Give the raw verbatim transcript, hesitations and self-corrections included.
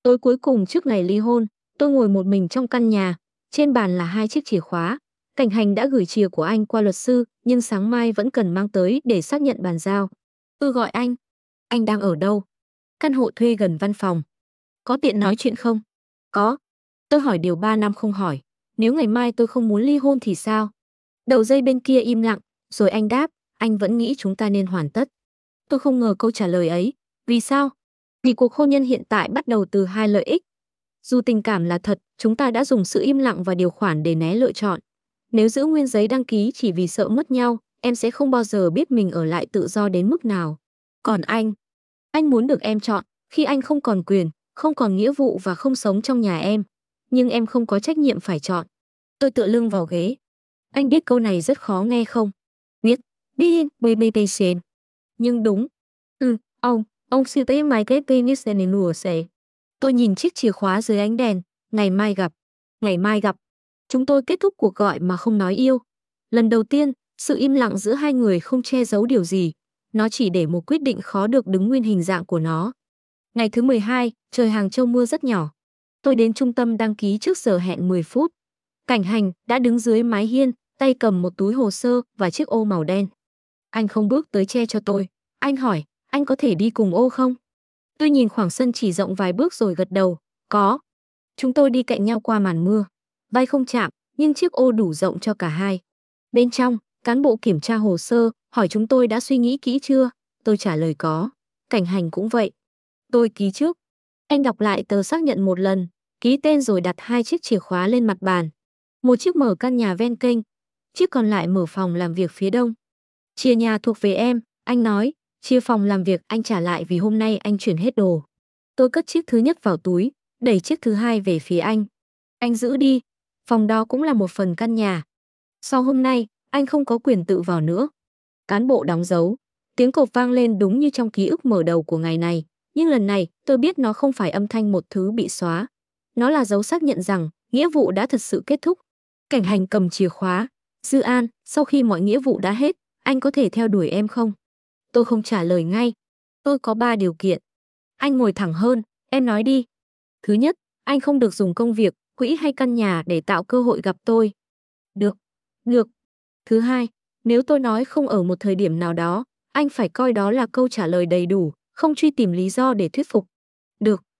Tối cuối cùng trước ngày ly hôn, tôi ngồi một mình trong căn nhà, trên bàn là hai chiếc chìa khóa. Cảnh Hành đã gửi chìa của anh qua luật sư, nhưng sáng mai vẫn cần mang tới để xác nhận bàn giao. Tôi gọi anh. Anh đang ở đâu? Căn hộ thuê gần văn phòng. Có tiện nói chuyện không? Có. Tôi hỏi điều ba năm không hỏi. Nếu ngày mai tôi không muốn ly hôn thì sao? Đầu dây bên kia im lặng, rồi anh đáp, anh vẫn nghĩ chúng ta nên hoàn tất. Tôi không ngờ câu trả lời ấy. Vì sao? Vì cuộc hôn nhân hiện tại bắt đầu từ hai lợi ích. Dù tình cảm là thật, chúng ta đã dùng sự im lặng và điều khoản để né lựa chọn. Nếu giữ nguyên giấy đăng ký chỉ vì sợ mất nhau, em sẽ không bao giờ biết mình ở lại tự do đến mức nào. Còn anh, anh muốn được em chọn, khi anh không còn quyền, không còn nghĩa vụ và không sống trong nhà em. Nhưng em không có trách nhiệm phải chọn. Tôi tựa lưng vào ghế. Anh biết câu này rất khó nghe không? Biết, biết, bê bê bê xên. Nhưng đúng. Ừ, ông, ông siêu tế mai cái penis này lùa xề. Tôi nhìn chiếc chìa khóa dưới ánh đèn, ngày mai gặp. Ngày mai gặp. Chúng tôi kết thúc cuộc gọi mà không nói yêu. Lần đầu tiên, sự im lặng giữa hai người không che giấu điều gì. Nó chỉ để một quyết định khó được đứng nguyên hình dạng của nó. Ngày thứ mười hai, trời Hàng Châu mưa rất nhỏ. Tôi đến trung tâm đăng ký trước giờ hẹn mười phút. Cảnh Hành đã đứng dưới mái hiên, tay cầm một túi hồ sơ và chiếc ô màu đen. Anh không bước tới che cho tôi. Anh hỏi, anh có thể đi cùng ô không? Tôi nhìn khoảng sân chỉ rộng vài bước rồi gật đầu. Có. Chúng tôi đi cạnh nhau qua màn mưa. Vai không chạm, nhưng chiếc ô đủ rộng cho cả hai. Bên trong, cán bộ kiểm tra hồ sơ, hỏi chúng tôi đã suy nghĩ kỹ chưa? Tôi trả lời có. Cảnh Hành cũng vậy. Tôi ký trước. Anh đọc lại tờ xác nhận một lần, ký tên rồi đặt hai chiếc chìa khóa lên mặt bàn. Một chiếc mở căn nhà ven kênh, chiếc còn lại mở phòng làm việc phía đông. Chìa nhà thuộc về em, anh nói, chia phòng làm việc anh trả lại vì hôm nay anh chuyển hết đồ. Tôi cất chiếc thứ nhất vào túi, đẩy chiếc thứ hai về phía anh. Anh giữ đi, phòng đó cũng là một phần căn nhà. Sau hôm nay, anh không có quyền tự vào nữa. Cán bộ đóng dấu, tiếng cộp vang lên đúng như trong ký ức mở đầu của ngày này. Nhưng lần này, tôi biết nó không phải âm thanh một thứ bị xóa. Nó là dấu xác nhận rằng nghĩa vụ đã thật sự kết thúc. Cảnh Hành cầm chìa khóa. Dư An, sau khi mọi nghĩa vụ đã hết, anh có thể theo đuổi em không? Tôi không trả lời ngay. Tôi có ba điều kiện. Anh ngồi thẳng hơn, em nói đi. Thứ nhất, anh không được dùng công việc, quỹ hay căn nhà để tạo cơ hội gặp tôi. Được. Được. Thứ hai, nếu tôi nói không ở một thời điểm nào đó, anh phải coi đó là câu trả lời đầy đủ, không truy tìm lý do để thuyết phục. Được.